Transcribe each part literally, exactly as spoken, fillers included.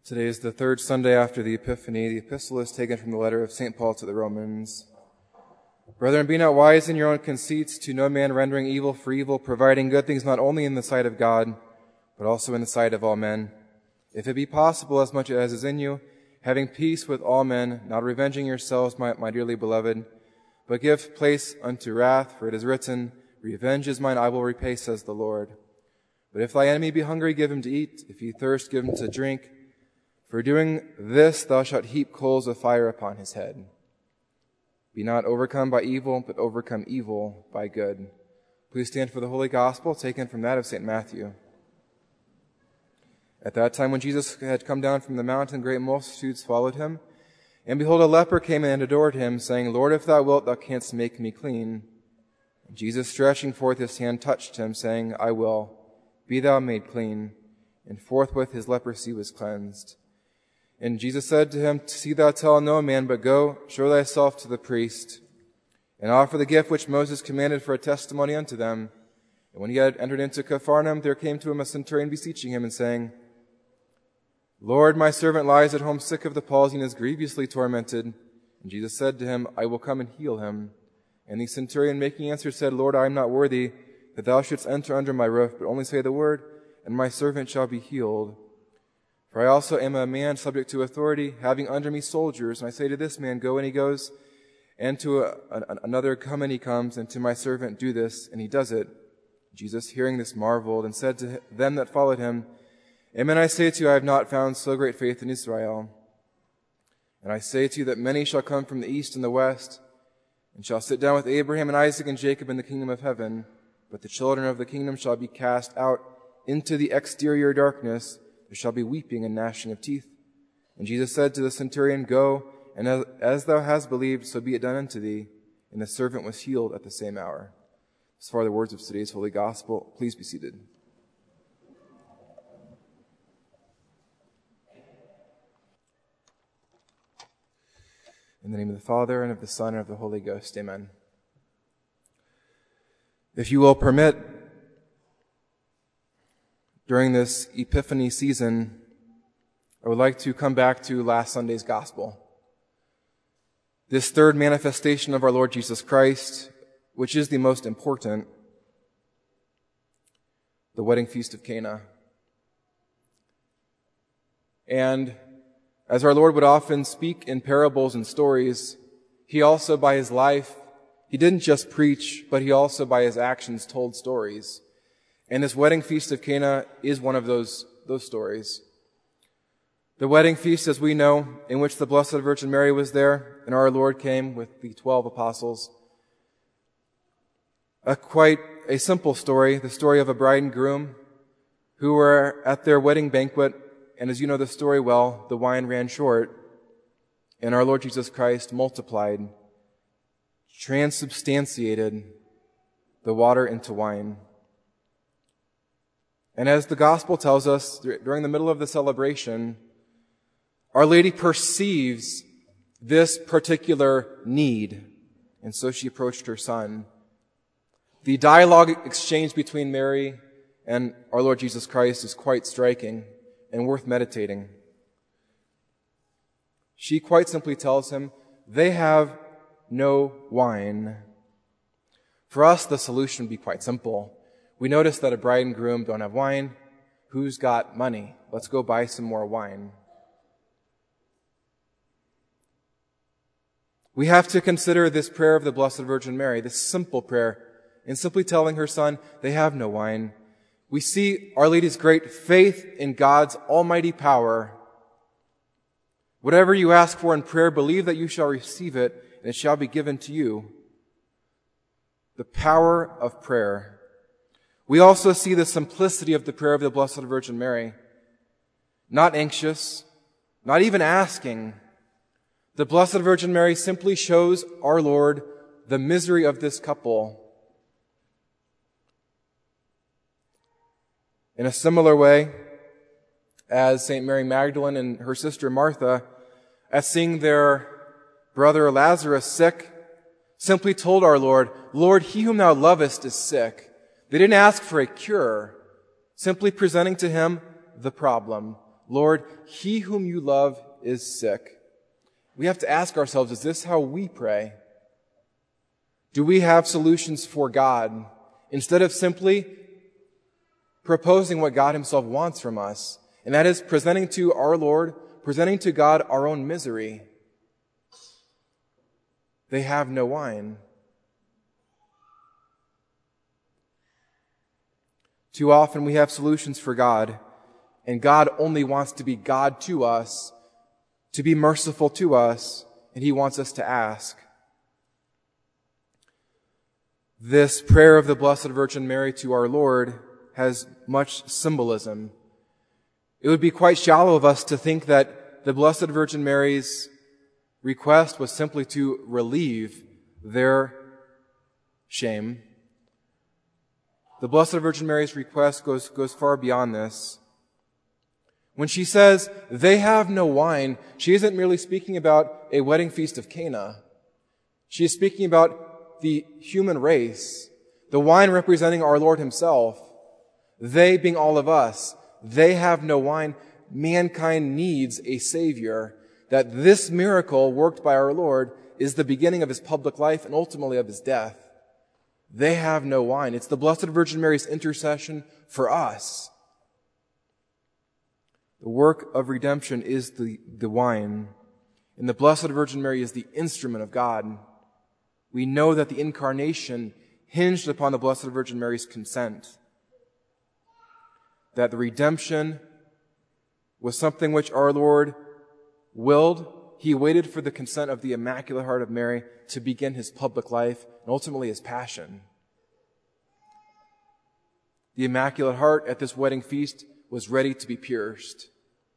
Today is the third Sunday after the Epiphany. The epistle is taken from the letter of Saint Paul to the Romans. Brethren, be not wise in your own conceits, to no man rendering evil for evil, providing good things not only in the sight of God, but also in the sight of all men. If it be possible, as much as is in you, having peace with all men, not revenging yourselves, my, my dearly beloved, but give place unto wrath, for it is written, Revenge is mine, I will repay, says the Lord. But if thy enemy be hungry, give him to eat. If he thirst, give him to drink. For doing this thou shalt heap coals of fire upon his head. Be not overcome by evil, but overcome evil by good. Please stand for the Holy Gospel, taken from that of Saint Matthew. At that time when Jesus had come down from the mountain, great multitudes followed him. And behold, a leper came and adored him, saying, Lord, if thou wilt, thou canst make me clean. And Jesus, stretching forth his hand, touched him, saying, I will. Be thou made clean. And forthwith his leprosy was cleansed. And Jesus said to him, See thou tell no man, but go, show thyself to the priest, and offer the gift which Moses commanded for a testimony unto them. And when he had entered into Capharnaum, there came to him a centurion beseeching him, and saying, Lord, my servant lies at home sick of the palsy and is grievously tormented. And Jesus said to him, I will come and heal him. And the centurion, making answer, said, Lord, I am not worthy that thou shouldst enter under my roof, but only say the word, and my servant shall be healed. For I also am a man subject to authority, having under me soldiers. And I say to this man, Go, and he goes, and to a, a, another, Come, and he comes, and to my servant, Do this, and he does it. Jesus, hearing this, marveled, and said to them that followed him, Amen, I say to you, I have not found so great faith in Israel. And I say to you that many shall come from the east and the west, and shall sit down with Abraham and Isaac and Jacob in the kingdom of heaven. But the children of the kingdom shall be cast out into the exterior darkness. There shall be weeping and gnashing of teeth. And Jesus said to the centurion, Go, and as, as thou hast believed, so be it done unto thee. And the servant was healed at the same hour. As far as the words of today's Holy Gospel, please be seated. In the name of the Father, and of the Son, and of the Holy Ghost, amen. If you will permit, during this Epiphany season, I would like to come back to last Sunday's Gospel. This third manifestation of our Lord Jesus Christ, which is the most important, the wedding feast of Cana. And as our Lord would often speak in parables and stories, he also by his life, he didn't just preach, but he also by his actions told stories. And this wedding feast of Cana is one of those, those stories. The wedding feast, as we know, in which the Blessed Virgin Mary was there, and our Lord came with the twelve apostles. A quite a simple story, the story of a bride and groom who were at their wedding banquet, and as you know the story well, the wine ran short, and our Lord Jesus Christ multiplied, transubstantiated the water into wine. And as the Gospel tells us, during the middle of the celebration, Our Lady perceives this particular need, and so she approached her son. The dialogue exchange between Mary and our Lord Jesus Christ is quite striking and worth meditating. She quite simply tells him, they have no wine. For us, the solution would be quite simple. We notice that a bride and groom don't have wine. Who's got money? Let's go buy some more wine. We have to consider this prayer of the Blessed Virgin Mary, this simple prayer, in simply telling her son, they have no wine. We see Our Lady's great faith in God's almighty power. Whatever you ask for in prayer, believe that you shall receive it, and it shall be given to you. The power of prayer. We also see the simplicity of the prayer of the Blessed Virgin Mary. Not anxious, not even asking. The Blessed Virgin Mary simply shows our Lord the misery of this couple. In a similar way, as Saint Mary Magdalene and her sister Martha, at seeing their brother Lazarus sick, simply told our Lord, Lord, he whom thou lovest is sick. They didn't ask for a cure, simply presenting to him the problem. Lord, he whom you love is sick. We have to ask ourselves, is this how we pray? Do we have solutions for God instead of simply proposing what God himself wants from us? And that is presenting to our Lord, presenting to God our own misery. They have no wine. Too often we have solutions for God, and God only wants to be God to us, to be merciful to us, and he wants us to ask. This prayer of the Blessed Virgin Mary to our Lord has much symbolism. It would be quite shallow of us to think that the Blessed Virgin Mary's request was simply to relieve their shame. The Blessed Virgin Mary's request goes, goes far beyond this. When she says, they have no wine, she isn't merely speaking about a wedding feast of Cana. She is speaking about the human race, the wine representing our Lord himself. They being all of us, they have no wine. Mankind needs a Savior. That this miracle worked by our Lord is the beginning of his public life and ultimately of his death. They have no wine. It's the Blessed Virgin Mary's intercession for us. The work of redemption is the, the wine, and the Blessed Virgin Mary is the instrument of God. We know that the incarnation hinged upon the Blessed Virgin Mary's consent. That the redemption was something which our Lord willed. He waited for the consent of the Immaculate Heart of Mary to begin his public life and ultimately his passion. The Immaculate Heart at this wedding feast was ready to be pierced.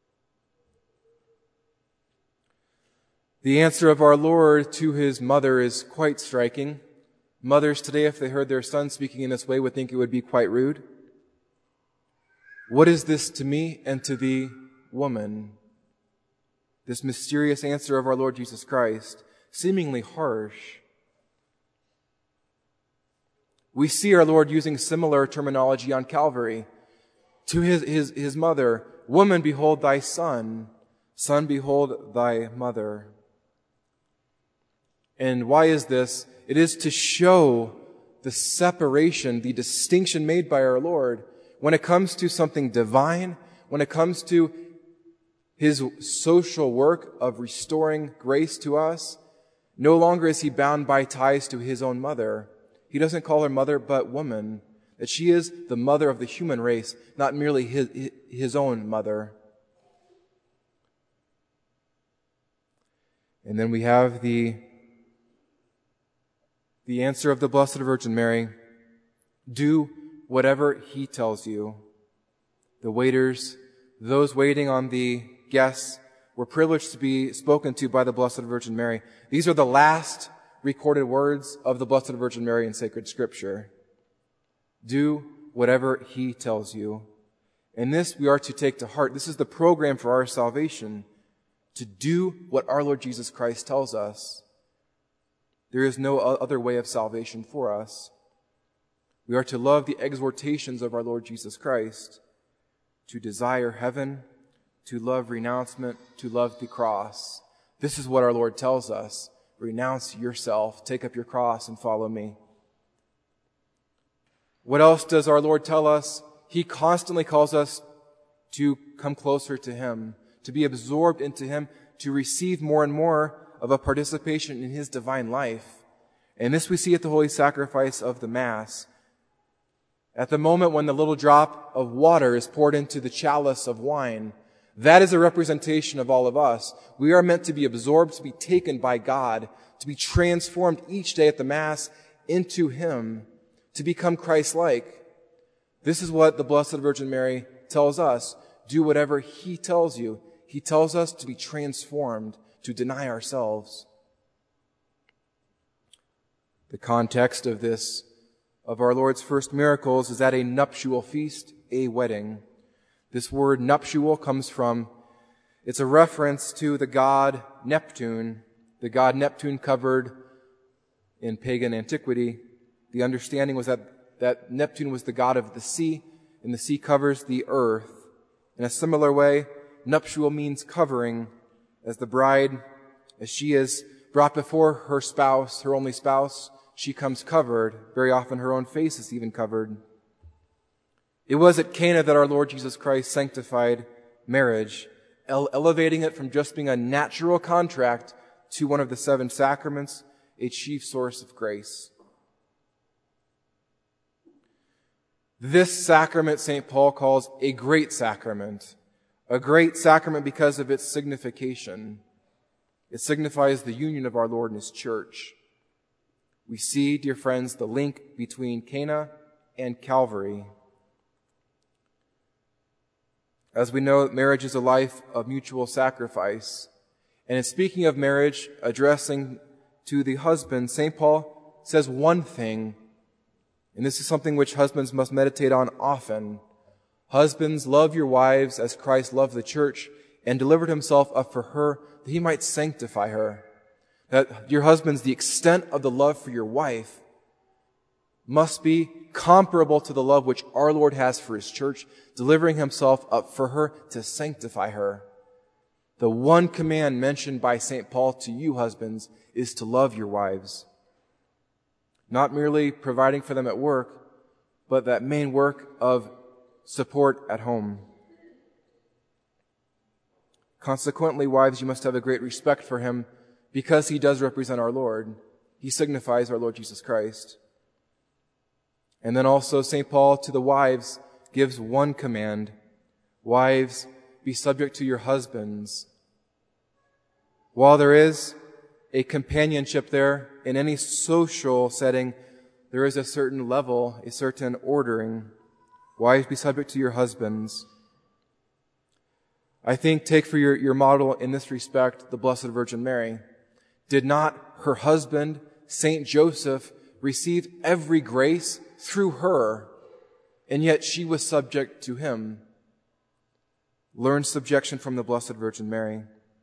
The answer of our Lord to his mother is quite striking. Mothers today, if they heard their son speaking in this way, would think it would be quite rude. What is this to me and to thee, woman? This mysterious answer of our Lord Jesus Christ, seemingly harsh. We see our Lord using similar terminology on Calvary. To his, his, his mother, woman, behold thy son. Son, behold thy mother. And why is this? It is to show the separation, the distinction made by our Lord when it comes to something divine, when it comes to his social work of restoring grace to us. No longer is he bound by ties to his own mother. He doesn't call her mother, but woman. That she is the mother of the human race, not merely his, his own mother. And then we have the, the answer of the Blessed Virgin Mary. Do whatever he tells you. The waiters, those waiting on the guests, were privileged to be spoken to by the Blessed Virgin Mary. These are the last recorded words of the Blessed Virgin Mary in sacred Scripture. Do whatever he tells you. And this we are to take to heart. This is the program for our salvation, to do what our Lord Jesus Christ tells us. There is no other way of salvation for us. We are to love the exhortations of our Lord Jesus Christ, to desire heaven, to love renouncement, to love the cross. This is what our Lord tells us. Renounce yourself, take up your cross, and follow me. What else does our Lord tell us? He constantly calls us to come closer to him, to be absorbed into him, to receive more and more of a participation in his divine life. And this we see at the holy sacrifice of the Mass. At the moment when the little drop of water is poured into the chalice of wine, that is a representation of all of us. We are meant to be absorbed, to be taken by God, to be transformed each day at the Mass into him, to become Christ-like. This is what the Blessed Virgin Mary tells us. Do whatever he tells you. He tells us to be transformed, to deny ourselves. The context of this, of our Lord's first miracles, is at a nuptial feast, a wedding. This word nuptial comes from, it's a reference to the god Neptune, the god Neptune covered in pagan antiquity. The understanding was that, that Neptune was the god of the sea, and the sea covers the earth. In a similar way, nuptial means covering, as the bride, as she is brought before her spouse, her only spouse, she comes covered. Very often her own face is even covered. It was at Cana that our Lord Jesus Christ sanctified marriage, ele- elevating it from just being a natural contract to one of the seven sacraments, a chief source of grace. This sacrament Saint Paul calls a great sacrament. A great sacrament because of its signification. It signifies the union of our Lord and His church. We see, dear friends, the link between Cana and Calvary. As we know, marriage is a life of mutual sacrifice. And in speaking of marriage, addressing to the husband, Saint Paul says one thing, and this is something which husbands must meditate on often. Husbands, love your wives as Christ loved the church and delivered Himself up for her that He might sanctify her. That your husbands, the extent of the love for your wife must be comparable to the love which our Lord has for His church, delivering Himself up for her to sanctify her. The one command mentioned by Saint Paul to you, husbands, is to love your wives. Not merely providing for them at work, but that main work of support at home. Consequently, wives, you must have a great respect for Him because He does represent our Lord. He signifies our Lord Jesus Christ. And then also Saint Paul to the wives gives one command. Wives, be subject to your husbands. While there is a companionship there in any social setting, there is a certain level, a certain ordering. Wives, be subject to your husbands. I think, take for your, your model in this respect, the Blessed Virgin Mary. Did not her husband, Saint Joseph, receive every grace through her, and yet she was subject to him? Learn subjection from the Blessed Virgin Mary.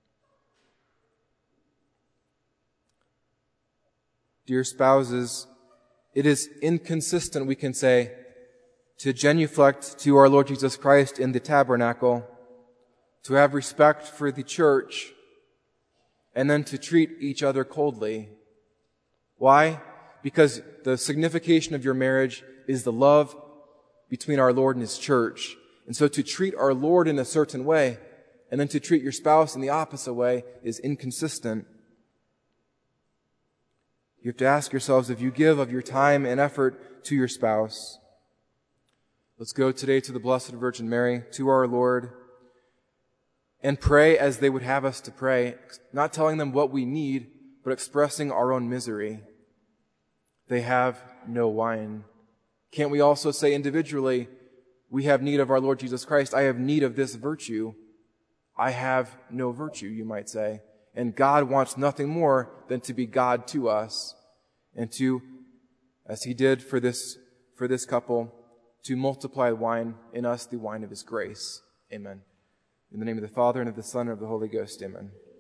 Dear spouses, it is inconsistent, we can say, to genuflect to our Lord Jesus Christ in the tabernacle, to have respect for the church, and then to treat each other coldly. Why? Because the signification of your marriage is the love between our Lord and His church. And so to treat our Lord in a certain way, and then to treat your spouse in the opposite way, is inconsistent. You have to ask yourselves if you give of your time and effort to your spouse. Let's go today to the Blessed Virgin Mary, to our Lord, and pray as they would have us to pray, not telling them what we need, but expressing our own misery. They have no wine. Can't we also say individually, we have need of our Lord Jesus Christ. I have need of this virtue. I have no virtue, you might say. And God wants nothing more than to be God to us, and to, as He did for this, for this couple, to multiply wine in us, the wine of His grace. Amen. In the name of the Father, and of the Son, and of the Holy Ghost. Amen.